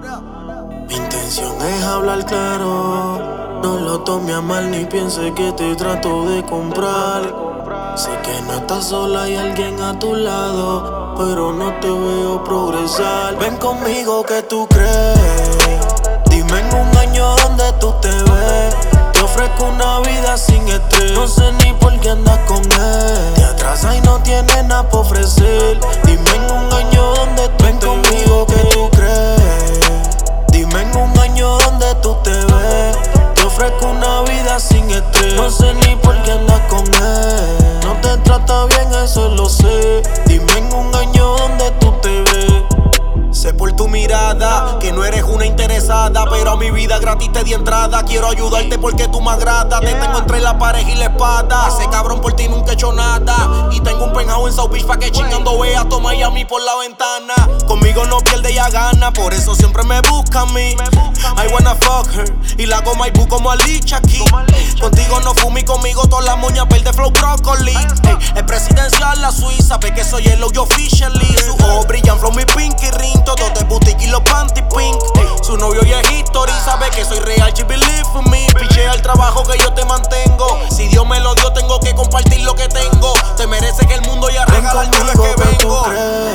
Mi intención es hablar claro. No lo tome a mal ni piense que te trato de comprar. Sé que no estás sola, hay alguien a tu lado, pero no te veo progresar. Ven conmigo, ¿qué tú crees? Dime en un año dónde tú te ves. Te ofrezco una vida sin estrés. No sé ni por qué andas con él. Te atrasa y no tienes nada por ofrecer. Dime en un año dónde tú ven conmigo, ¿qué tú crees? Dime en un año dónde tú te ves. Te ofrezco una vida sin estrés. No sé ni por qué andas con él. No te trata bien, eso lo sé. Dime en un año dónde tú te ves. Sé por tu mirada que no eres una interesada, pero a mi vida gratis te di entrada. Quiero ayudarte porque tú me agradas. Te tengo entre la pared y la espada. Ese cabrón por ti nunca he hecho nada. Y tengo un penthouse en South Beach pa' que chingando veas todo Miami por la ventana. Conmigo no pierde, ya gana, por eso siempre me busca a mí. I wanna fuck her y la hago Maibu como Alicia aquí. Contigo no fumi, conmigo todas las moñas verde flow brócoli. Es presidencial la Suiza, ve que soy el OG officially. Sus ojos brillan flow mi pinky ring. Todo de boutique y los panty pink. Su novio ya es history, sabe que soy real, she believe in me. Pichea el trabajo que yo te mantengo. Si Dios me lo dio, tengo que compartir lo que tengo. Te mereces que el mundo ya regala el día que vengo.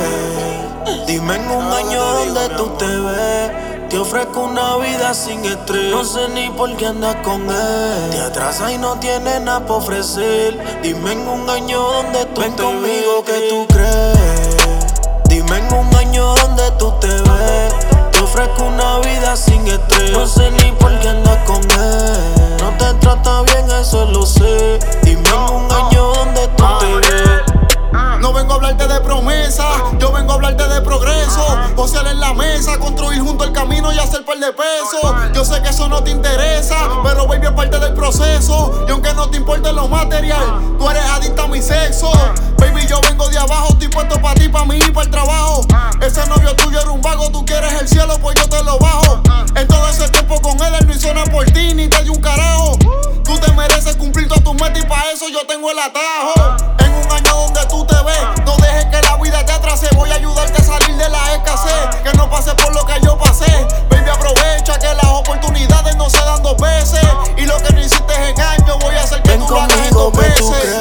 Dime en un año dónde tú te ves. Te ofrezco una vida sin estrés. No sé ni por qué andas con él. Te atrasa y no tienes nada por ofrecer. Dime en un año dónde tú ven conmigo, ¿qué tú crees? Dime en un año dónde tú te ves. Te ofrezco una vida sin estrés. No sé ni por qué andas con él. No te trata bien, eso lo sé. Dime en un año dónde tú te ves. No vengo a hablarte de promesa, yo vengo a hablarte de progreso. Josear en la mesa, construir junto el camino y hacer par de pesos. Yo sé que eso no te interesa, pero baby es parte del proceso. Y aunque no te importe lo material, tú eres adicta a mi sexo. Baby, yo vengo de abajo, estoy puesto pa' ti, pa' mí y pa' el trabajo. Ese novio tuyo era un vago, tú quieres el cielo, pues yo te lo bajo. En todo ese tiempo con él no hizo nada por ti, ni te dio un carajo. Tú te mereces cumplir todas tus metas y pa' eso yo tengo el atajo. En un año donde tú te ves, no dejes que la vida te atrase. Voy a ayudarte a salir de la escasez, que no pase por lo que yo pasé. Baby, aprovecha que las oportunidades no se dan dos veces. Y lo que no hiciste en años, voy a hacer que tú lo hagas en 2 meses.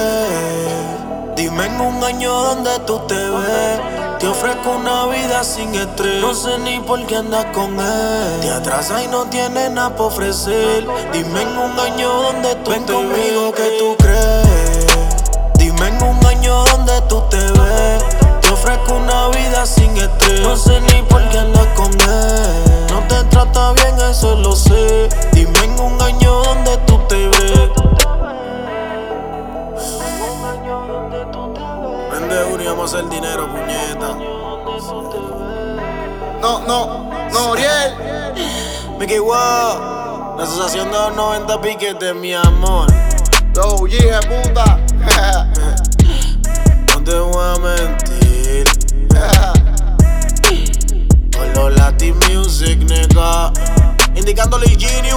Dime en un año dónde tú te ves. Te ofrezco una vida sin estrés. No sé ni por qué andas con él. Te atrasa y no tienes nada por ofrecer. Dime en un año dónde tú ven conmigo, ¿qué tú crees? Dime en un año dónde tú te ves. Te ofrezco una vida sin estrés. No sé ni por qué andas con él. No te trata bien, eso lo sé. Dime en un año dónde tú te ves. Vende uno y vamos a hacer dinero, puñeta. No, Oriel. Mickey Wow, la asociación de los 90 piquetes, mi amor. Los hija puta. No te voy a mentir. Por los Latin Music, nigga. Indicándole Genius.